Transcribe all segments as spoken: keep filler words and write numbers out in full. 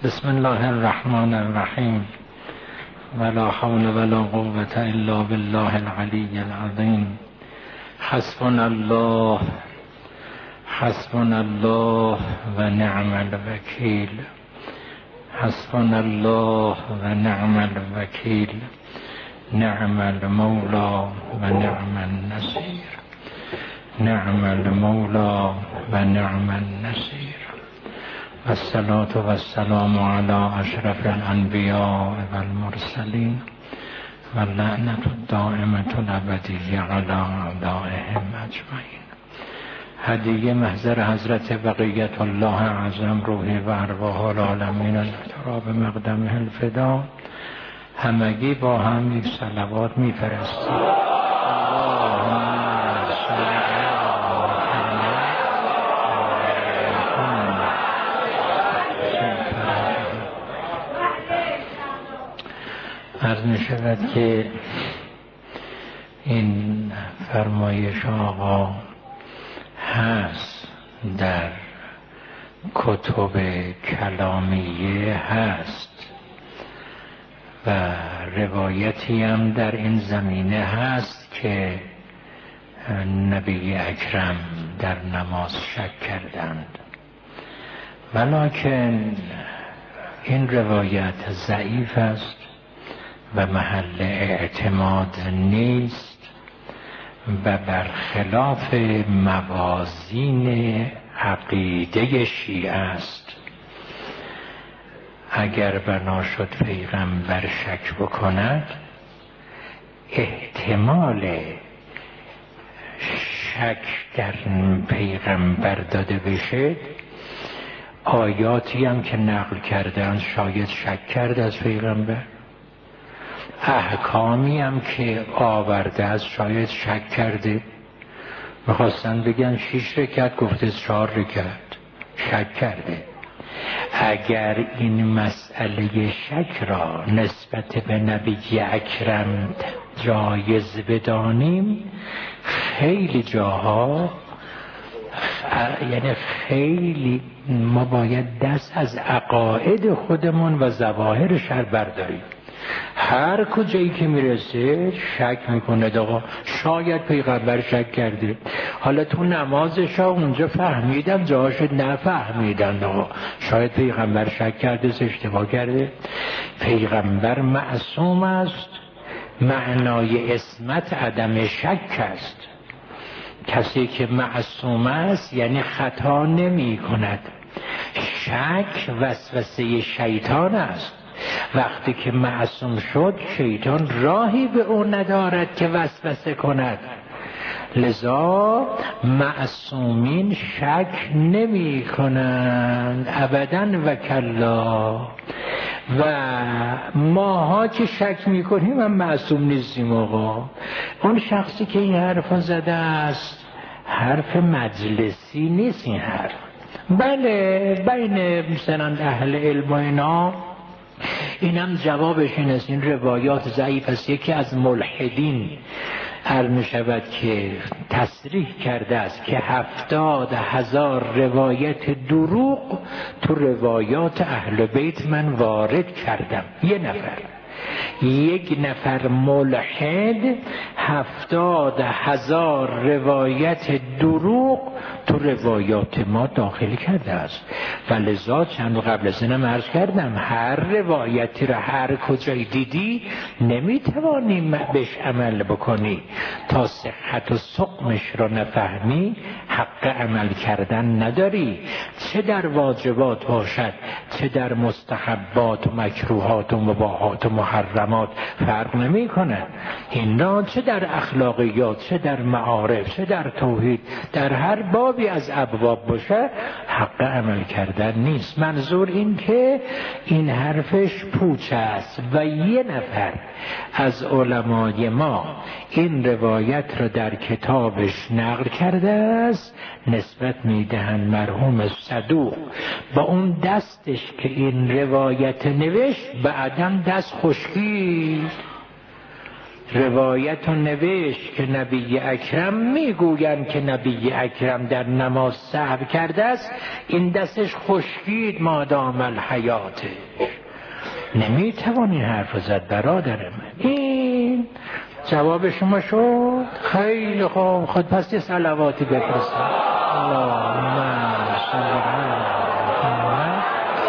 بسم الله الرحمن الرحیم ولا حول ولا قوة الا بالله العلی العظیم. حسبنا الله حسبنا الله و نعم الوکیل. حسبنا الله و نعم الوکیل. نعم المولا و نعم النصیر. نعم المولا و نعم النصیر. الصلاة والسلام على اشرف الانبیاء والمرسلین و اللعنة الدائمة الابدیة على اعدائهم اجمعین. هدیه محضر حضرت بقیت الله اعظم روحی و ارواح العالمین الاتراب مقدمه الفدا. همگی با هم یک صلوات میفرستیم. عرض می شود که این فرمایش آقا هست در کتب کلامیه هست و روایتی هم در این زمینه هست که نبی اکرم در نماز شک کردند، ولکن این روایت ضعیف است و محل اعتماد نیست و برخلاف موازین عقیده شیعه است. اگر بنا شد پیغمبر شک بکند، احتمال شک در پیغمبر داده بشه، آیاتی هم که نقل کردن شاید شک کرده از پیغمبر، احکامی هم که آورده از شاید شک کرده. میخواستن بگن شیش رکعت گفته چهار رکعت، شک کرده. اگر این مسئله شک را نسبت به نبی اکرم جایز بدانیم، خیلی جاها یعنی خیلی ما باید دست از عقاید خودمون و ظواهر شر برداریم. هر کجایی که میرسه شک میکنه آقا شاید پیغمبر شک کرده. حالا تو نمازش ها اونجا فهمیدم، جاهاشو نفهمیدن آقا شاید پیغمبر شک کرده، اشتباه کرده. پیغمبر معصوم است، معنای عصمت عدم شک است. کسی که معصوم است یعنی خطا نمی کند. شک وسوسه شیطان است. وقتی که معصوم شد شیطان راهی به او ندارد که وسوسه کند، لذا معصومین شک نمی کنند ابداً و کلا. و ماها که شک می کنیم هم معصوم نیستیم آقا. اون شخصی که این حرف زده است حرف مجلسی نیست. این حرف بله بین مثلا اهل علم و اینا اینم جوابش این است. این روایات ضعیف است. یکی از ملحدین عرض می شود که تصریح کرده است که هفتاد هزار روایت دروغ تو روایات اهل بیت من وارد کردم. یه نفر یک نفر ملحد هفتاد هزار روایت دروغ تو روایات ما داخل کرده است. و لذا چند قبل از اینم عرض کردم هر روایتی را هر کجای دیدی نمیتوانی بهش عمل بکنی تا صحت و سقمش را نفهمی، حق عمل کردن نداری. چه در واجبات باشد، چه در مستحبات و مکروهات و مباحات و محرمات فرق نمی کند. این را چه در اخلاقیات، چه در معارف، چه در توحید، در هر بابی از ابواب باشه حق عمل کردن نیست. منظور این که این حرفش پوچ است. و یه نفر از علمای ما این روایت را در کتابش نقل کرده است، نسبت میدهند مرحوم صدوق. با اون دستش که این روایت نوشت بعدم دست خشکید. روایت و نوشت که نبی اکرم میگویند که نبی اکرم در نماز سهو کرده است، این دستش خشکید مادام الحیاته. نمیتوانی حرف زد برادر من. این جواب شما شد؟ خیلی خوب، خود پس یه صلواتی بفرستید. اللهم صل علی محمد.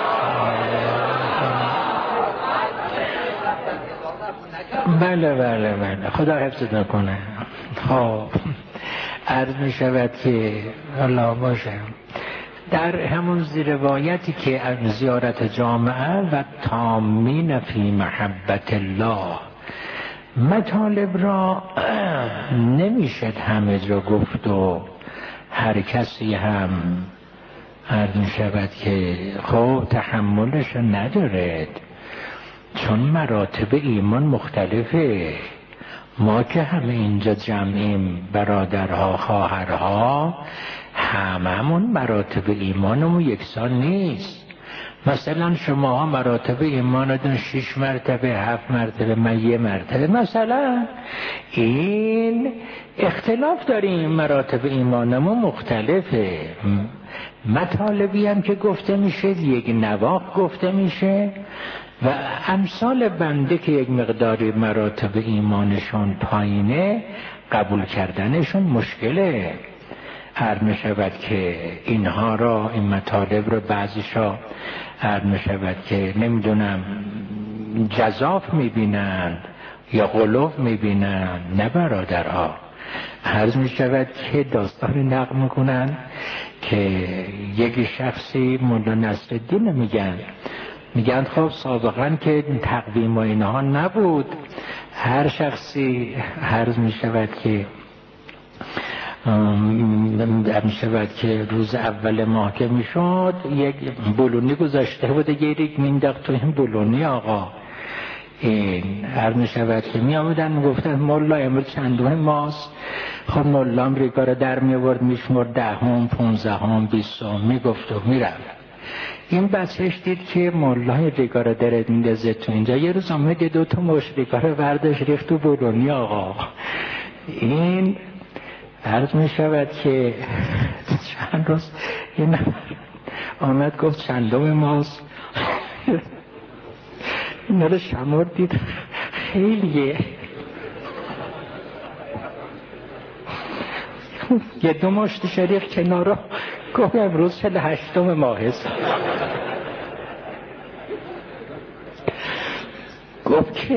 بله بله بله، خدا حفظت نکنه. خب عرض می شود که الله باشه، در همون روایتی که زیارت جامعه و تامین فی محبت الله، مطالب را نمیشد همه جا گفت و هر کسی هم عرض می شود که خب تحملش ندارد، چون مراتب ایمان مختلفه. ما که همه اینجا جمعیم برادرها خواهرها، هممون مراتب ایمانمون یکسان نیست. مثلا شما ها مراتب ایمانتون شش مرتبه، هفت مرتبه، من یه مرتبه. مثلا این اختلاف داریم، مراتب ایمانمون مختلفه. مطالبی هم که گفته میشه یک نواخت گفته میشه و امثال بنده که یک مقداری مراتب ایمانشون پایینه، قبول کردنشون مشکله. عرض می شود که اینها را، این مطالب را بعضیشا عرض می شود که نمیدونم جزاف می بینند یا غلوف می بینند. نه برادرها، عرض می شود که داستان نقل میکنن که یک شخصی مولا نصرالدین میگن میگن خب سابقا که تقویم و اینها نبود، هر شخصی عرض می شود که می شود که روز اول ماه که می شد یک بلونی گذاشته بود، گیریک مینداخت تو این بلونی. آقا این عرض می شود که می آمدن می گفتن مولا امروز چندوه ماست. خب مولا هم ریگا را در می ورد می شمرد، ده هم، پونزه هم، بیست هم می گفت و می رفت. این بچهش دید که مولای ریگا را درد میندازه تو اینجا. یه روز آمد دو تا مشت ریگا را برداشت ریخت تو بلونی. آقا این عرض می شود که چند روز این آمد گفت چندم ماست. این رو شمار دید خیلیه، یه دو مشت شریف کنارا گفت امروز چل هشتم ماه است. گفت که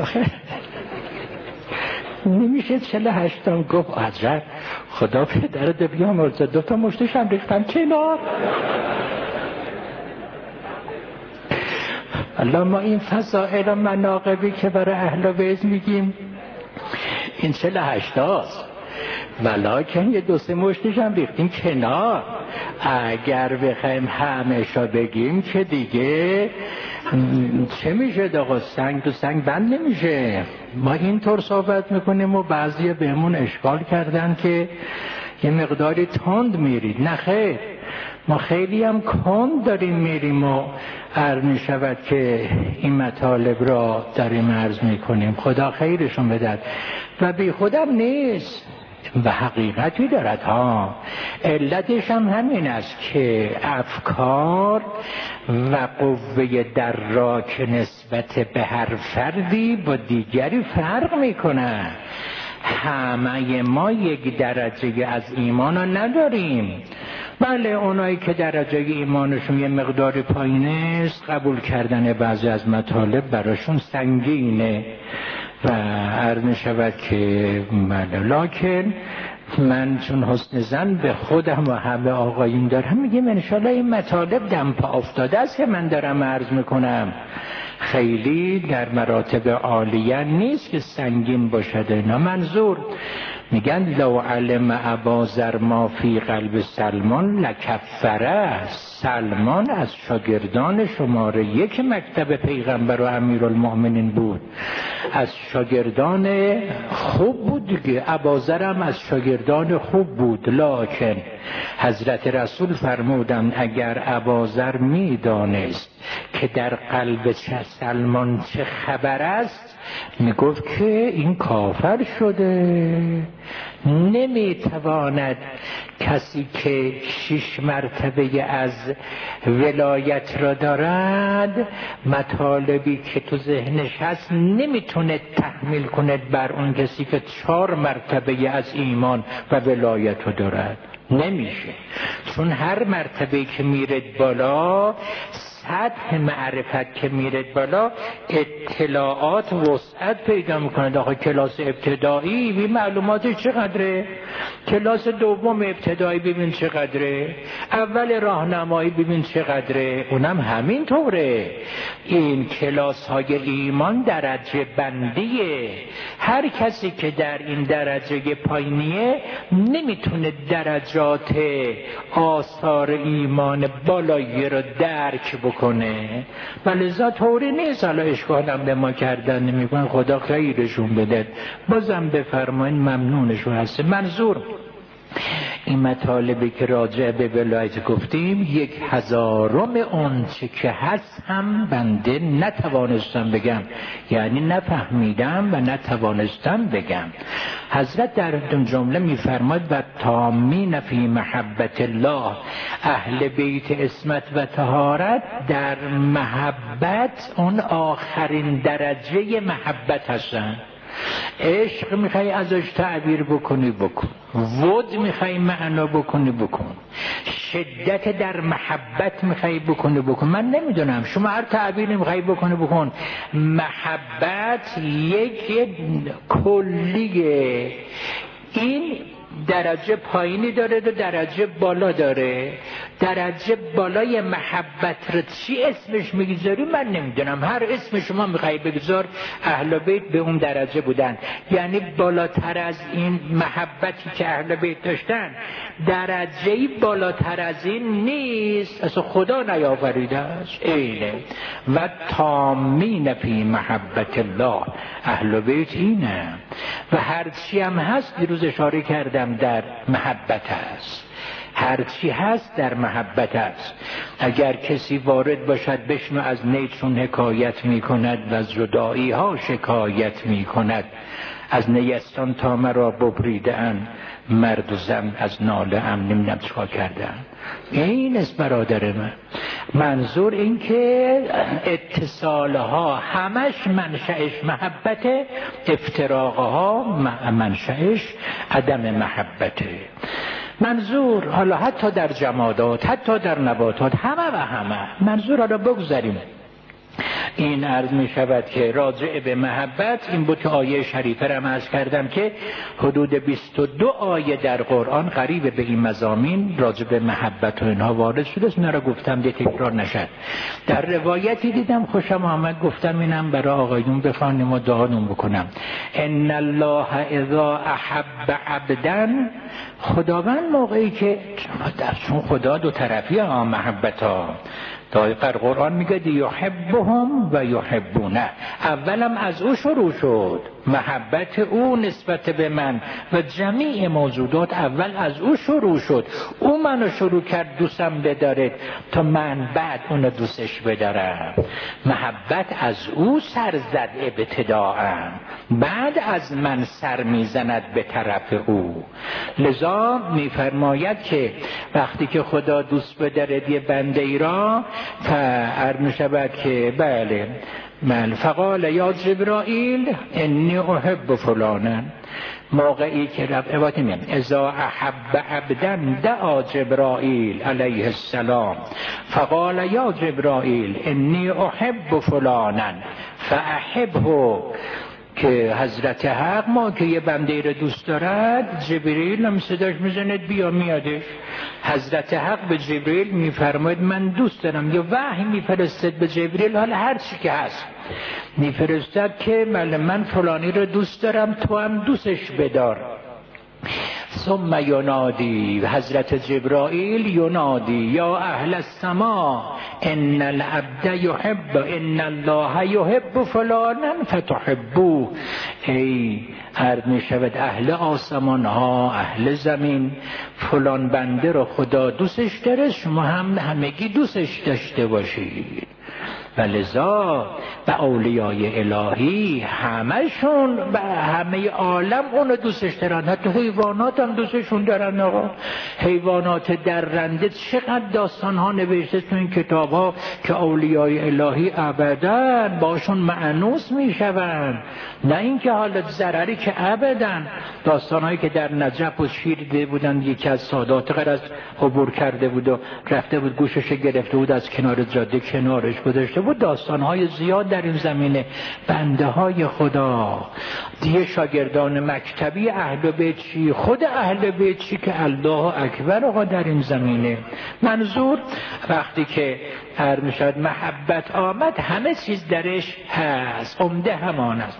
نمیشه چل هشتم. گفت عجب، خدا پدرت بیامرزه، دو تا مشتش هم ریختم کنار. الله، ما این فضائل و مناقبی که برای اهل بیت میگیم این چل هشتاست، ولیکن یه دو سه مشتش هم ریختیم کنار. اگر بخوایم همشا بگیم که دیگه چه میشه؟ آقا سنگ تو سنگ بند نمیشه. ما اینطور صحبت میکنیم و بعضی بهمون اشکال کردن که یه مقداری تند میرید. نه خیر، ما خیلی هم کند داریم میریم و عرض میشود که این مطالب را داریم عرض میکنیم. خدا خیرشون بدهد. و بی خودم نیست و حقیقتی دارد ها. علتش هم همین است که افکار و قوه دراک نسبت به هر فردی با دیگری فرق میکنه. همه ما یک درجه از ایمان رو نداریم. بله، اونایی که درجه ایمانشون یه مقدار پایینه است، قبول کردن بعضی از مطالب براشون سنگینه و عرض می شود که بله. لکن من چون حسن ظن به خودم و همه آقایون دارم میگم انشالله این مطالب دم پا افتاده است که من دارم عرض میکنم، خیلی در مراتب عالیه نیست که سنگین باشد. نه، منظور میگن لو علم ابا ذر ما فی قلب سلمان لکفره سلمان از شاگردان شماره یک مکتب پیغمبر و امیرالمؤمنین بود، از شاگردان خوب بود دیگه. ابوذر هم از شاگردان خوب بود، لکن حضرت رسول فرمودند اگر ابوذر میدانست که در قلب چه سلمان چه خبر است، میگفت که این کافر شده. نمیتواند کسی که شش مرتبه از ولایت را دارد، مطالبی که تو ذهنش هست نمیتونه تحمیل کنه بر اون کسی که چهار مرتبه از ایمان و ولایت را دارد. نمیشه، چون هر مرتبه که میرد بالا، سطح معرفت که میرد بالا، اطلاعات وسعت پیدا میکنه. داخل کلاس ابتدایی ببین معلوماتش چقدره، کلاس دوم ابتدایی ببین چقدره، اول راهنمایی ببین چقدره، اونم همین طوره. این کلاس های ایمان درجه بندیه. هر کسی که در این درجه پایینیه نمیتونه درجات آثار ایمان بالایی رو درک بکنه، ولذا طوری نیست. حالا اشکالم به ما کردن نمیکنن، خدا خیرشون بده، بازم بفرمایین ممنونشون هست. منظور این مطالبی که راجع به ولایت گفتیم، یک هزارم اون چه که هست هم بنده نتوانستم بگم، یعنی نفهمیدم و نتوانستم بگم. حضرت در اون جمله میفرماید و تامین فی محبت الله، اهل بیت عصمت و طهارت در محبت اون آخرین درجه محبت هستن. عشق میخوای ازش تعبیر بکنی بکن، ود میخوای معنا بکنی بکن، شدت در محبت میخوای بکنی بکن. من نمیدونم، شما هر تعبیری میخوای بکنی بکن. محبت یک کلیه. این درجه پایینی داره و درجه بالا داره. درجه بالای محبت رو چی اسمش میگذاری من نمیدونم، هر اسم شما میخوایی بگذار، اهل بیت به اون درجه بودن. یعنی بالاتر از این محبتی که اهل بیت داشتن درجه‌ای بالاتر از این نیست، اصلا خدا نیاوریده است. اینه و تامین فی محبت الله، اهل بیت اینه. و هرچی هم هست دیروز اشاره کردم در محبت است، هرچی هست در محبت است. اگر کسی وارد باشد بشنو از نیچون حکایت می کند و از جدایی ها شکایت می کند، از نیستان تا مرا ببریده اند، مرد و زن از ناله ام نمیدونم چیکار کردن. این است برادر من. منظور این که اتصالها همش منشأش محبته، افتراقها منشأش عدم محبته. منظور حالا حتی در جمادات، حتی در نباتات، همه و همه. منظور حالا بگذاریم. این عرض می شود که راجع به محبت این بود که آیه شریفه را عرض کردم که حدود بیست و دو آیه در قرآن قریب به این مضامین راجع به محبت و اینها وارد شده است. اینا را گفتم ده تکرار نشد. در روایتی دیدم خوشم آمد، گفتم اینم برای آقایون بخوانیم و دعانون بکنم. ان الله اذا احب عبدا، خداوند موقعی که چون خدا دو طرفی ها محبت ها، در قرآن میگه یحبهم و یحبونه، اولم از او شروع شد محبت او نسبت به من و جمیع موجودات، اول از او شروع شد. او منو شروع کرد دوستم بدارد تا من بعد اونو دوستش بدارم. محبت از او سر زد ابتداء، بعد از من سر میزند به طرف او. لذا میفرماید که وقتی که خدا دوست بدارد یه بنده ای را، فعر میشود که بله من فقال یا جبرائیل انی احب فلانا، موقعی که رب عبادت میم اذا احب عبدا دعا جبرائیل علیه السلام فقال یا جبرائیل انی احب فلانا فاحبه، که حضرت حق ما که یه بنده رو دوست دارد، جبریل هم صداش میزند بیا میادش. حضرت حق به جبریل میفرماید من دوست دارم، یا وحی میفرستد به جبریل، حالا هر چی که هست میفرستد که من فلانی رو دوست دارم تو هم دوستش بدار. ثم ینادی، حضرت جبرائیل ینادی یا اهل السماء ان العبد یحب ان الله یحب فلانا فتحبوه. ای عرض می شود اهل آسمان ها، اهل زمین، فلان بنده رو خدا دوستش داره، شما هم همگی دوستش داشته باشید. و لذا و اولیای الهی همشون و همه عالم اونو دوستش دارن، حتی حیوانات هم دوستشون دارن. آقا حیوانات درنده چقدر داستان ها نوشته تو این کتاب ها که اولیای الهی ابدا باشون مأنوس میشون، نه اینکه حالا ضرری که ابدا. داستان هایی که در نجف و شیر دیده بودن، یکی از سادات غرض عبور کرده بود و رفته بود گوشش گرفته بود از کنار جاده کنارش گذاشته بود. داستان های زیاد در این زمینه. بنده های خدا دیگه شاگردان مکتبی اهل بیت چی، خود اهل بیت چی که الله اکبر آقا در این زمینه. منظور وقتی که هر میشد محبت آمد همه چیز درش هست، عمده همان است.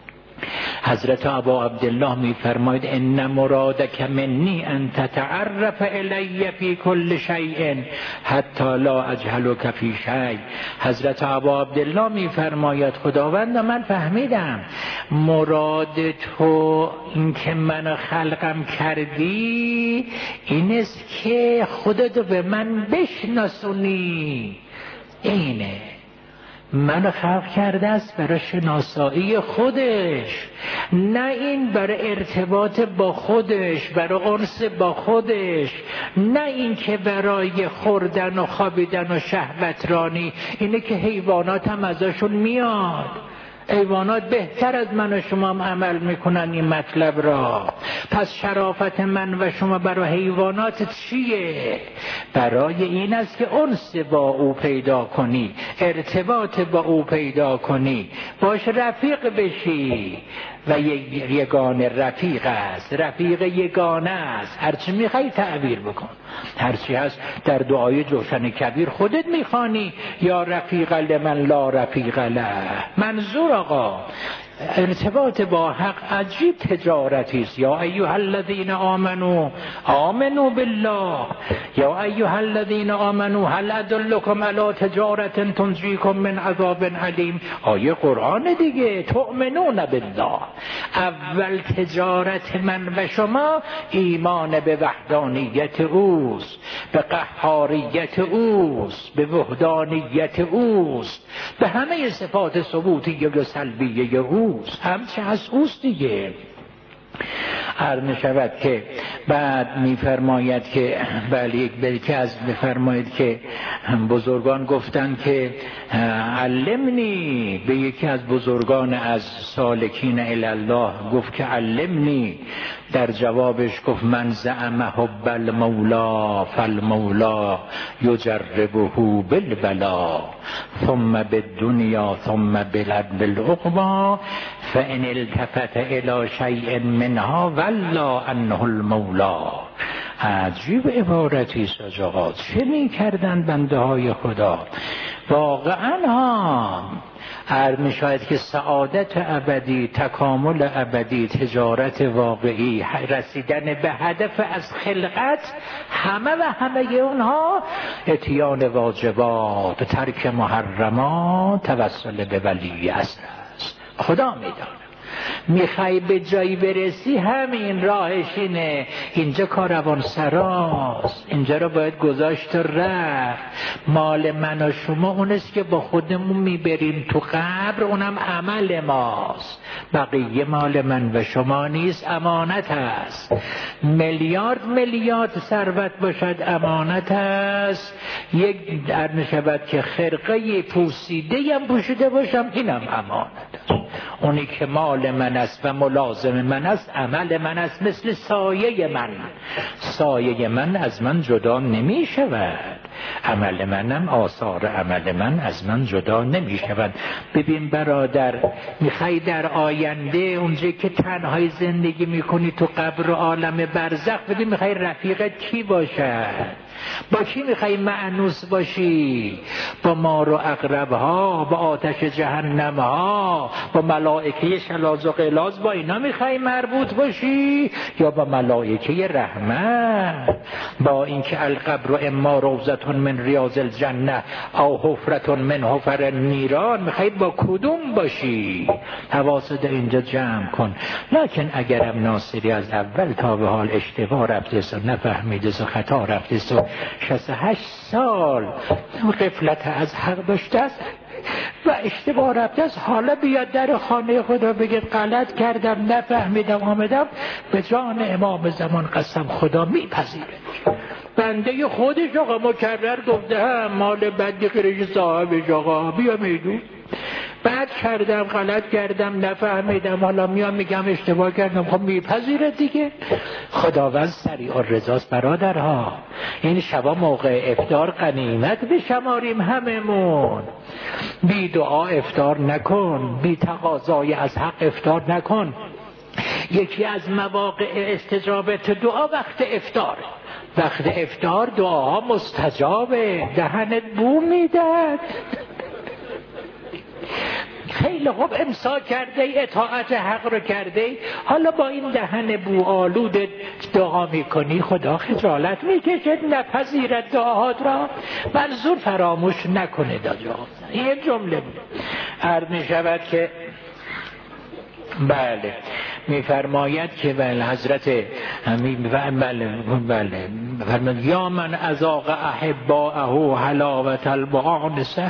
حضرت ابا عبدالله می فرماید ان مرادک منی ان تتعرف الی فی کل شیء حتی لا اجهلک فی شیء. حضرت ابا عبدالله می فرماید خداوند من فهمیدم مراد تو این که من خلقم کردی این است که خودت به من بشناسونی. اینه من خلق کرده است برای شناسایی خودش، نه این برای ارتباط با خودش، برای انس با خودش، نه این که برای خوردن و خوابیدن و شهوترانی. اینه که حیوانات هم ازشون میاد. حیوانات بهتر از من و شما هم عمل میکنن این مطلب را. پس شرافت من و شما برای حیوانات چیه؟ برای این است که انس با او پیدا کنی، ارتباط با او پیدا کنی، باش رفیق بشی. و یگانه رفیق است، رفیق یگانه است. هرچی میخوای تعبیر بکن، هرچی هست در دعای جوشن کبیر خودت میخوانی یا رفیق لمن لا رفیق له. منظور آقا ارتباط با حق عجیب تجارتی است. یا ایها الذین آمنو آمنو بالله یا ایها الذین آمنو هل ادلکم علی تجارت تنجیکم من عذاب علیم. آیه قرآن دیگه، تؤمنون بالله. اول تجارت من و شما ایمان به وحدانیت اوست، به قهاریت اوست، به وحدانیت اوست، به همه صفات ثبوتیه و سلبیه اوست. همچه از اوست دیگه. عرض می شود که بعد می فرماید که بله یک بلکه از می فرماید که بزرگان گفتن که علمنی، به یکی از بزرگان از سالکین الله گفت که علمنی، در جوابش گفت من زعم حب المولا فالمولا یجربه بالبلا ثم بالدنیا ثم بالعقبا فان التفت الى شیء منها ولا عنه المولا. عجیب عبارتی است آقا. چه می کردن بنده های خدا واقعا ها؟ عرض می شاید که سعادت ابدی، تکامل ابدی، تجارت واقعی، رسیدن به هدف از خلقت، همه و همه اونها اتیان واجبات، ترک محرمات، توسل به ولی است. خدا میداند میخوای به جایی برسی همین راهش اینه. اینجا کاروان سراست، اینجا رو باید گذاشت و رفت. مال من و شما اونست که با خودمون میبریم تو قبر، اونم عمل ماست. بقیه مال من و شما نیست، امانت است. میلیارد میلیارد ثروت باشد امانت است. یک در نشود که خرقه پوسیده هم پوشیده باشم اینم امانت است. اونی که مال من است و ملازم من است عمل من است، مثل سایه من. سایه من از من جدا نمی شود، عمل منم، آثار عمل من از من جدا نمی شود. ببین برادر، میخوای در آینده اونجا که تنهای زندگی میکنی تو قبر و عالم برزخ، ببین میخوای رفیقت کی باشد؟ با کی میخوای مأنوس باشی؟ با مار و عقرب ها، با آتش جهنم ها، با ملائکه شلاذ و غلاظ، با اینا میخوای مربوط باشی یا با ملائکه رحمت؟ با اینکه القبر اما روضة من ریاض الجنه او حفرة من حفر النیران، میخوای با کدوم باشی؟ حواست اینجا جمع کن. لکن اگرم ناصری از اول تا به حال اشتباه رفتیست و نفهمیدست و خطا رفتیست و شصت و هشت سال غفلت از حق داشته است و اشتباه رفته است، حالا بیاد در خانه خدا بگه غلط کردم نفهمیدم آمدم، به جان امام زمان قسم خدا میپذیره. بنده خودش آقا مکرر گفته هم مال بدی خیرش صاحبش آقا بیا میدون بعد کردم غلط کردم نفهمیدم، حالا میام میگم اشتباه کردم، خب میپذیره دیگه. خداوند سریع الرضاست برادرها. این شبا موقع افطار غنیمت بشماریم هممون. بی دعا افطار نکن، بی تقاضای از حق افطار نکن. یکی از مواقع استجابت دعا وقت افطار. وقت افطار دعاها مستجابه، دهنت بو میدد. خیلی خوب امساک کرده اطاعت حق رو کرده، حالا با این دهن بو آلود دعا میکنی، خدا خجالت میکشد نپذیرد دعاهات را. منظور فراموش نکنه داجا. این جمله بود. عرض میشود که بله میفرماید که بله حضرت همین بله بله فرماید یا من اذاق احباءه حلاوت المؤانسه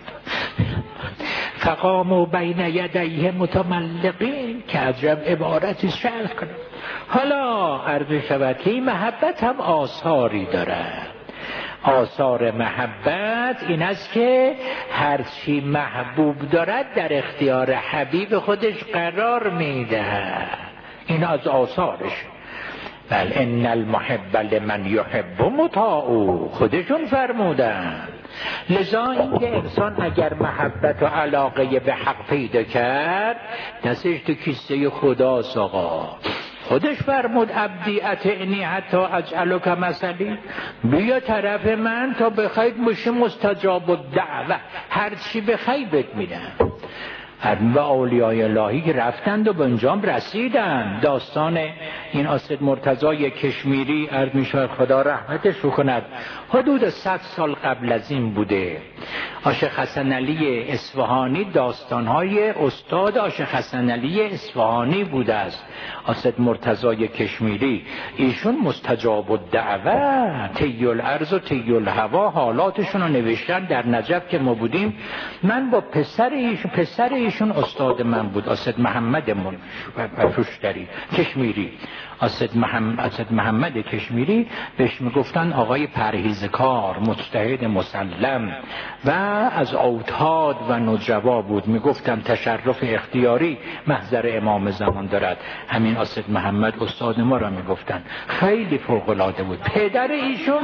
فقاموا بین یدیه متملقین، که عجب عبارتی شرح کنم. حالا عرض شود که این محبت هم آثاری دارد. آثار محبت این است که هرچی محبوب دارد در اختیار حبیب خودش قرار میده. این از آثارش. بل ان المحب لمن یحب مطاع، خودشون فرمودن. لذا اینکه انسان اگر محبت و علاقه به حق پیدا کرد دستش تو کیسه خداست آقا. خودش فرمود عبدی اطعنی حتی اجعلک مثلی، بیا طرف من تا بخواید مشه مستجاب الدعوه، هر چی بخوای بهت میدم. و اولیای الهی که رفتند و به انجام رسیدن. داستان این اسد مرتضی کشمیری عرض می‌شود خدا رحمتش رو کند، حدود صد سال قبل از این بوده. عاشق حسن علی اصفهانی داستان‌های استاد عاشق حسن علی اصفهانی بوده است. اسد مرتضی کشمیری ایشون مستجاب الدعوه، طی الارض و طی الهوا حالاتشون رو نوشتن. در نجف که ما بودیم من با پسر ایشون پسر ایشون استاد من بود، اسد محمد پرشوشتری کشمیری، اسد محمد اسد محمد کشمیری، بهش میگفتن آقای پرهیزکار، مجتهد مسلم و از اوتاد و نجبا بود. میگفتن تشرف اختیاری محضر امام زمان دارد. همین اسد محمد استاد ما را میگفتن. خیلی فوق العاده بود. پدر ایشون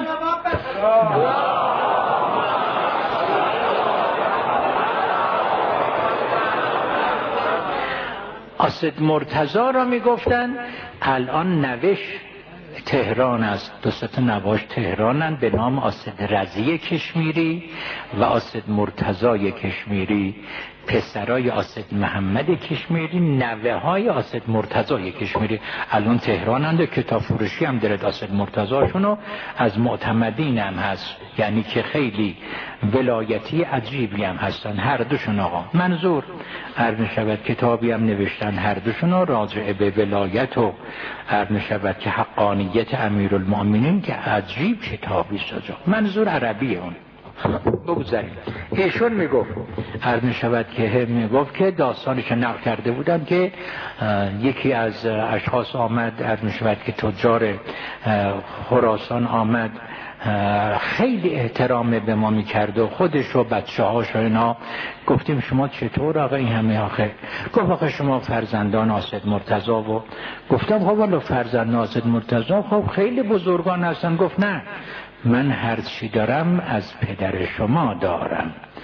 اسد مرتضی را میگفتن. الان نوش تهران است، دو سه نواش تهرانن به نام اسد رضی کشمیری و اسد مرتضی کشمیری، پسرای اسد محمد کشمیری، نوه های اسد مرتضی کشمیری الان تهرانند. کتاب فروشی هم دارد اسد مرتضیشونو، از معتمدین هم هست، یعنی که خیلی ولایتی عجیبی هم هستن هر دوشون. آقا منظور عرض شود کتابی هم نوشتن هر دوشون راجع به ولایت و عرض شود که حقانیت امیرالمؤمنین، که عجیب کتابی ساجا. منظور عربی اون بگذاریم. ایشون میگفت عرض میشود که میگفت که داستانش نقل کرده بودن که یکی از اشخاص آمد، عرض میشود که تجار خراسان آمد، خیلی احترام به ما میکرد و خودش و بچه هاش و اینا. گفتیم شما چطور آقا این همه آخه؟ گفت آخه شما فرزندان اسد مرتضی. و گفتم خب والا فرزندان اسد مرتضی خب خیلی بزرگان هستن. گفت نه، من هر چی دارم از پدر شما دارم.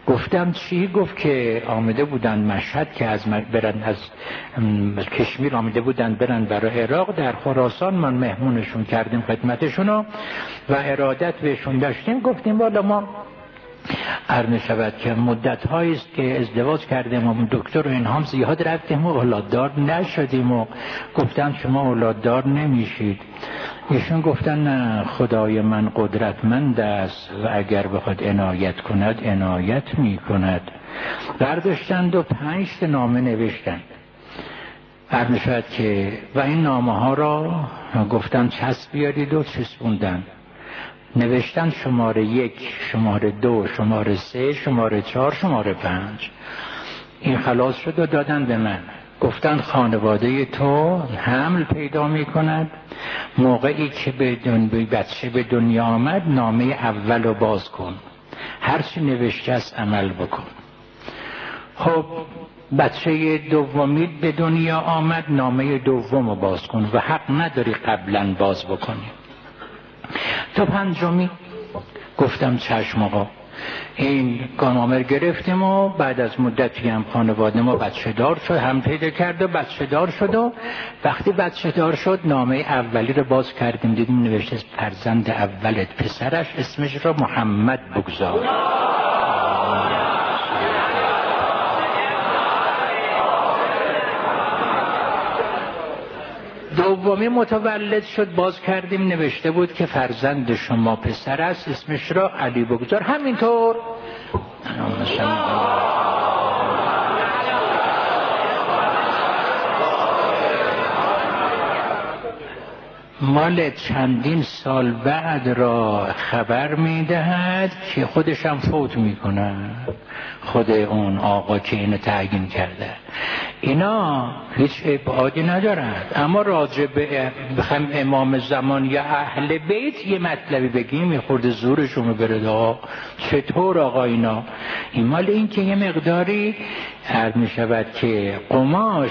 گفتم چی؟ گفت که آمده بودن مشهد که از برن از کشمیر آمده بودن برن برای عراق، در خراسان من مهمونشون کردیم خدمتشونو و ارادت بهشون داشتیم. گفتیم والا ما عرض شود که مدت هایی است که ازدواج کردیم و دکتر و اینها زیاد رفتیم و اولاددار نشدیم و گفتن شما اولاددار نمیشید. ایشون گفتن نه، خدای من قدرتمند است و اگر بخواد عنایت کند عنایت میکند. برداشتند و پنج تا نامه نوشتند عرض شود که و این نامه ها را گفتن چسب بیارید و چسبوندن. نوشتن شماره یک، شماره دو، شماره سه، شماره چهار، شماره پنج. این خلاص شد و دادن به من. گفتن خانواده تو حمل پیدا می کند، موقعی که به دنیا بچه به دنیا آمد نامه اول رو باز کن، هرچی نوشته است عمل بکن. خب بچه دومی به دنیا آمد، نامه دوم رو باز کن و حق نداری قبلا باز بکنی. تا پنجمی گفتم چشم آقا. این نامه گرفتیم و بعد از مدتی هم خانواده ما بچه دار شد، هم پیدا کرد و بچه دار شد و وقتی بچه دار شد نامه اولی رو باز کردیم، دیدیم نوشته فرزند اولت پسرش اسمش رو محمد بگذار. دومی متولد شد، باز کردیم نوشته بود که فرزند شما پسر است اسمش را علی بگذار. همینطور مال چندین سال بعد را خبر میدهد که خودش هم فوت میکنه، خود اون آقا که اینو تعیین کرده. اینا هیچ ابعادی ندارد، اما راجع به بخوایم امام زمان یا اهل بیت یه مطلبی بگیم یه خورده زورشون بره. آقا چطور آقا اینا؟ این مال این که یه مقداری عرض می شود که قماش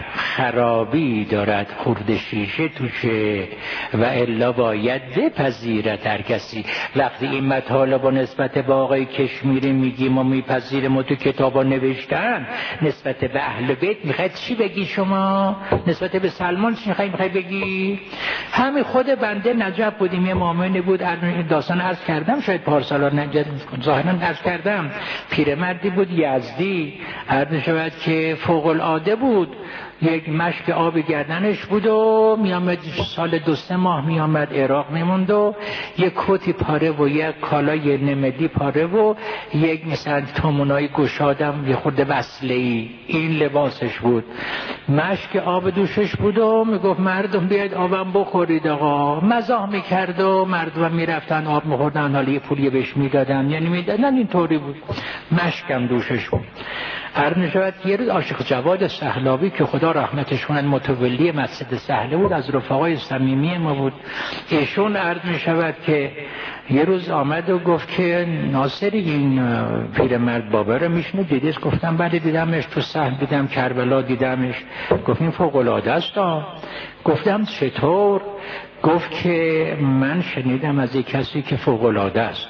خرابی دارد، خورده شیشه توشه و الا باید بپذیرد هر کسی. وقتی این مطالب با نسبت به آقای کشمیری میگیم و میپذیریم و تو کتابا نوشتن نسبت به اهل بیت، میخواید چی بگی شما؟ نسبت به سلمان چی میخواید میخواید بگی؟ همین خود بنده نجف بودیم، یه مؤمنی بود، داستان عرض کردم شاید پارسالا نجف ظاهرا عرض کردم، پیرمردی بود یزدی عرض شود که فوق العاده بود، یک مشک آب گردنش بود و میامد سال دو سه ماه میامد عراق میموند و یک کتی پاره و یک کالای نمدی پاره و یک مثلا تومونای گشادم یه خورده وصله‌ای، این لباسش بود. مشک آب دوشش بود و میگفت مردم بیاید آبم بخورید آقا. مزاح میکرد و مردم میرفتن آب میخوردن، حالا یه پولی بهش میدادن، یعنی میدادن، اینطوری بود. مشکم دوشش بود. عرض می‌شود یه روز عاشق جواد سهلاوی که خدا رحمتش کنه متولی مسجد سهله بود، از رفقای صمیمی ما بود، ایشون عرض می‌شود که یه روز آمد و گفت که ناصری این پیرمرد بابا رو میشنه دیدیش؟ گفتم بله دیدمش، تو سهل دیدم، کربلا دیدمش. گفت این فوق العاده است. گفتم چطور؟ گفت که من شنیدم از یک کسی که فوق العاده است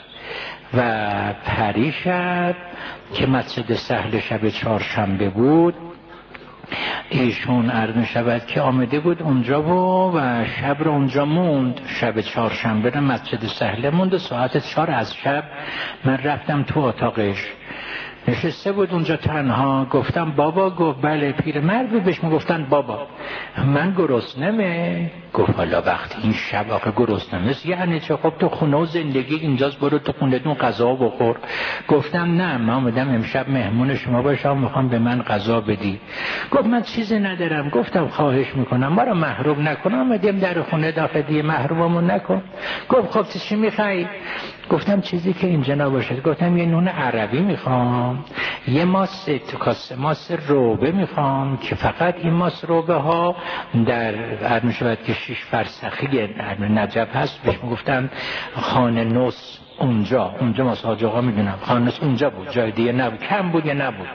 و پریشب که مسجد سهل شب چهارشنبه بود ایشون عرض می شود که آمده بود اونجا و, و شب رو اونجا موند، شب چهارشنبه رو مسجد سهل موند و ساعت چهار از شب من رفتم تو اتاقش، نشسته بود اونجا تنها. گفتم بابا؟ گفت بله. پیرمرد بود، بهش میگفتن بابا من گرسنمه. گفت حالا وقتی این شب آخه گرسنمه یعنی چه؟ خب تو خونه و زندگی اینجاست، برو تو خونه دون غذا بخور. گفتم نه، من اومدم امشب مهمون شما باشم، میخوام به من غذا بدی. گفت من چیزی ندارم. گفتم خواهش میکنم ما رو محروم نکن، اومدیم در خونه داخلی، محروممون نکن. گفت خب چی میخوای؟ گفتم چیزی که اینجا نباشه. گفتم یه نون عربی میخوام، یه ماس کاسه ماس روبه میخوام که فقط این ماس روبه ها در عرض میشود که شش فرسخی نجف هست، بهش میگفتن خانه نوس. اونجا اونجا ماس حاج آقا میدونم خانه نوس اونجا بود، جای دیگه نبود، کم بود یا نبود.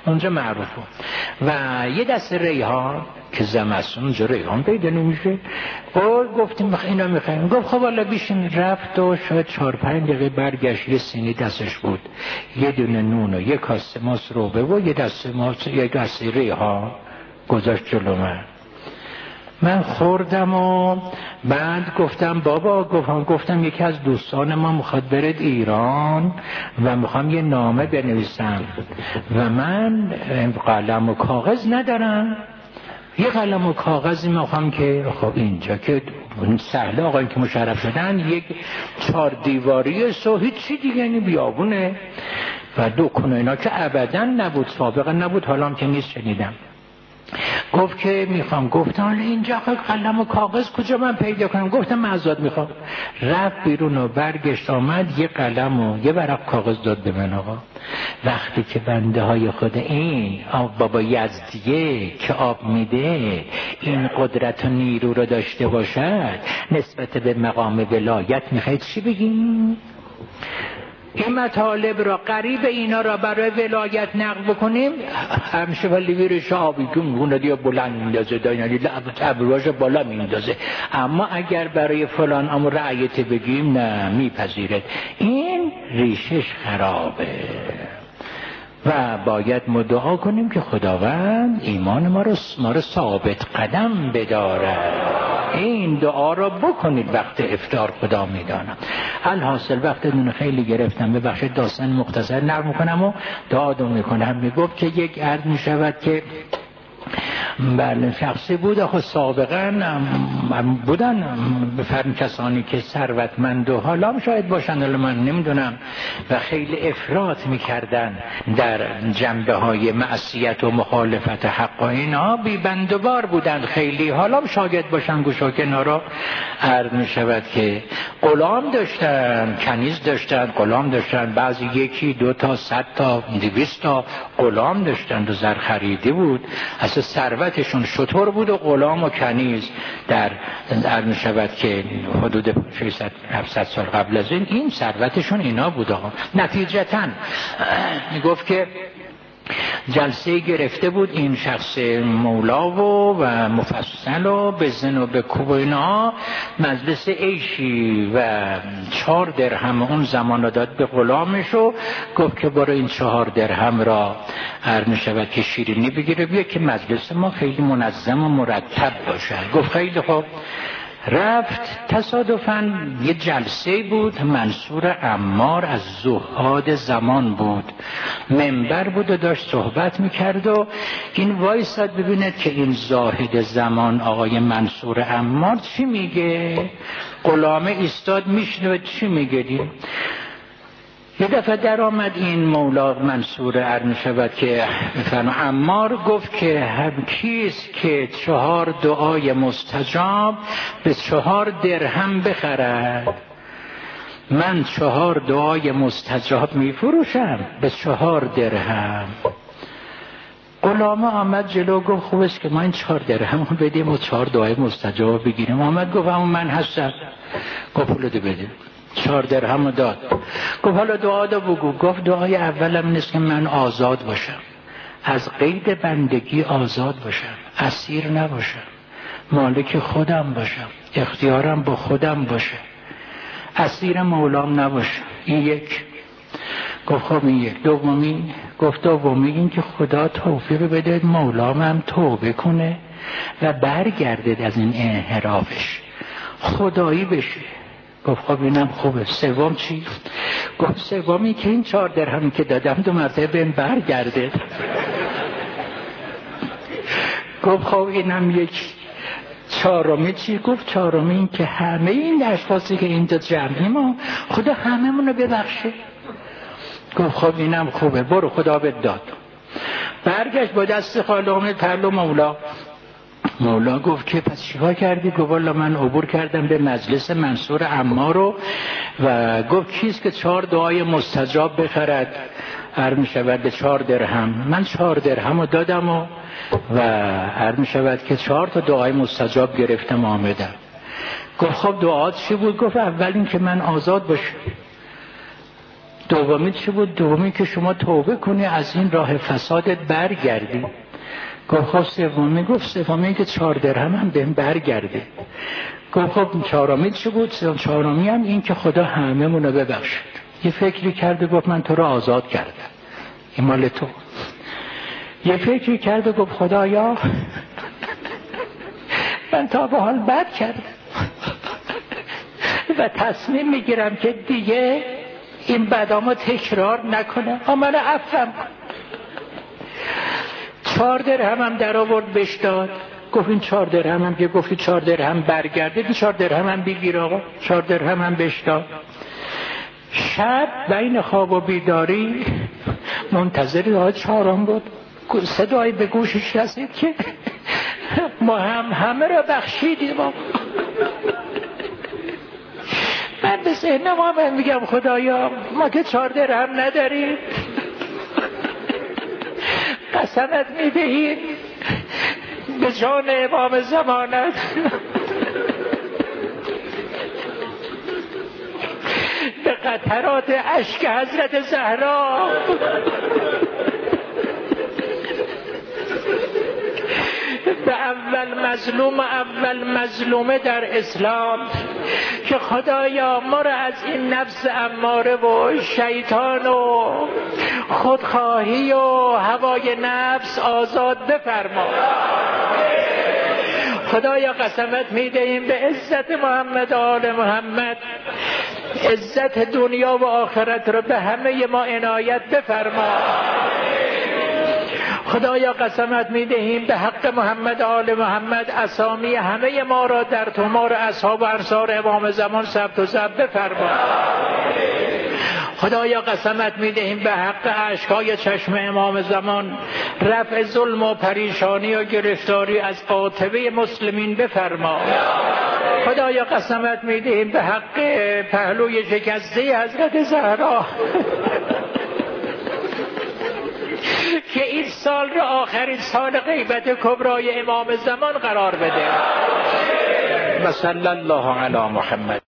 اونجا معروفه. و یه دست ریحان که زمستون اونجا ریحان پیدا نمیشه، قول گفتیم اینا میخوایم. گفت خب والا بیشین. رفت و شاید چهار پنج دقیقه برگشت، یه سینی دستش بود، یه دونه نون و یه کاسه ماست روبه و یه دسته ماست، یه دسته ریحان گذاشت جلو من. من خوردم و بعد گفتم بابا، گفتم گفتم یکی از دوستان ما میخواد برد ایران و میخوام یه نامه بنویسم و من قلم و کاغذ ندارم، یه قلم و کاغذی میخوام که خب اینجا که سهله آقایی که مشرف شدن یک چهار دیواری سو هیچی دیگه نی، بیابونه و دکون اینا که ابدا نبود، سابقا نبود، حالا هم که نیست شنیدم. گفت که میخوام. گفتم اینجا قلم و کاغذ کجا من پیدا کنم؟ گفتم معذرت میخوام. رفت بیرون و برگشت آمد یه قلم و یه ورق کاغذ داد به من. آقا وقتی که بنده های خود این بابا یزدیه که آب میده این قدرت و نیرو رو داشته باشد نسبت به مقام ولایت، میخواید چی بگیم؟ این مطالب را قریب اینا را برای ولایت نقل بکنیم، همیشه ولی ویرش آبی که اونه دیا بلند میندازه، داینالی ابراج بالا میندازه، اما اگر برای فلان امر رعیت بگیم نه میپذیرد. این ریشش خرابه و باید مدعا کنیم که خداوند ایمان ما رو ما رو ثابت قدم بداره. این دعا را بکنید وقت افطار، خدا میدانم. الحاصل وقتتون خیلی گرفتم، ببخشید داستان مختصر نقل میکنم و دعا دو میکنم. میگفت که یک عرض میشود که بله شخصی بود خود سابقا بودن بفرم کسانی که ثروتمند و حالا هم شاید باشن، حالا من نمیدونم، و خیلی افراط میکردن در جنبه های معصیت و مخالفت حق و اینا، بی بند و بار بودن خیلی، حالا هم شاید باشن. گوشا کنارا عرض میشود که غلام داشتن، کنیز داشتن، غلام داشتن، بعضی یکی دو تا صد تا دویست تا غلام داشتن و زر خریده بود. اصلا ثروتشون شطور بود و غلام و کنیز در در میشود که حدود ششصد هفتصد سال قبل از این این ثروتشون اینا بود. نتیجتاً میگفت که جلسه گرفته بود این شخص مولا و و مفصل و بزن و بکوب و اینا، مجلس عیشی، و چهار درهم اون زمان رو داد به غلامش و گفت که برای این چهار درهم را هر میشود که شیرینی بگیره بیا که مجلس ما خیلی منظم و مرتب باشه. گفت خیلی خوب. رفت. تصادفاً یه جلسه بود، منصور عمار از زهاد زمان بود، منبر بود و داشت صحبت میکرد و این وایساد ببیند که این زاهد زمان آقای منصور عمار چی میگه. غلامه ایستاد میشنوه چی میگه. یه دفعه در آمد این مولا منصور عرض شود که مثلا عمار گفت که هم کیست که چهار دعای مستجاب به چهار درهم بخرد؟ من چهار دعای مستجاب میفروشم به چهار درهم. غلامه آمد جلو گفت خوب است که ما این چهار درهم رو بدیم و چهار دعای مستجاب بگیریم. آمد گفت اما من هستم. گفت پولو بده. چهار درهم داد. گفت حالا دعا دا بگو. گفت دعای اولم نیست که من آزاد باشم، از قید بندگی آزاد باشم، اسیر نباشم، مالک خودم باشم، اختیارم با خودم باشه، اسیر مولام نباشم. این یک. گفت خب این یک. دومی گفت دومی این که خدا توفیق بده مولام هم توبه کنه و برگردید از این انحرافش، خدایی بشه. گفت خب اینم خوبه. سوم چی؟ گفت سومی که این چهار درهمی که دادم دو مرتبه بهم برگرده. گفت خب اینم یک. چهارمی چی؟ گفت چهارمی این که همه این اشخاصی که اینجا جمعی ما خدا همه منو ببخشه. گفت خب اینم خوبه، برو خدا بهت داد. برگشت با دست خالی آمد پرلو مولا. مولا گفت که پس چیکار کردی؟ گفت والا من عبور کردم به مجلس منصور عمار رو و گفت کیست که چهار دعای مستجاب بخرد؟ هر می شود به چهار درهم. من چهار درهم رو دادم و و هر می شود که چهار تا دعای مستجاب گرفتم آمدم. گفت خب دعات چی بود؟ گفت اول این که من آزاد باشم. دومی چی بود؟ دومی که شما توبه کنی از این راه فسادت برگردی. گفت خب سومی؟ گفت سومی که چهار درهم هم بهم برگرده. گفت خب چهارمی چی بود؟ چهارمی هم این که خدا همه مونو ببخشد. یه فکری کرده گفت من تو رو آزاد کردم، این مال تو. یه فکری کرده گفت خدایا من تا به حال بد کردم و تصمیم میگیرم که دیگه این بدامو تکرار نکنم، اما من عفوم کن. چهار درهم هم در آورد بهش داد. گفت این چهار درهم هم که گفتی چهار درهم برگرده، این چهار درهم هم بگیر آقا. چهار درهم هم بهش داد. شب بین خواب و بیداری منتظر راه چهارم بود. صدایی به گوشش رسید که ما هم همه را بخشیدیم. من به ذهن ما من میگم خدایا ما که چهار درهم نداریم، قسمت میدهیم به جان امام زمانت به قطرات اشک حضرت زهرا به اول مظلوم اول مظلومه در اسلام که خدایا ما را از این نفس اماره و شیطان و خودخواهی و هوای نفس آزاد بفرما. خدایا قسمت میدهیم به عزت محمد آل محمد، عزت دنیا و آخرت را به همه ما عنایت بفرما. خدایا قسمت میدهیم به حق محمد آل محمد اسامی همه ما را در تومار اصحاب و انصار امام زمان ثبت و ضبط بفرما. خدایا قسمت میدهیم به حق اشکای چشم امام زمان رفع ظلم و پریشانی و گرفتاری از قاطبه مسلمین بفرما. خدایا قسمت میدهیم به حق پهلوی شکسته حضرت زهرا که این سال را آخرین سال غیبت کبرای امام زمان قرار بده. و صلی الله علی محمد.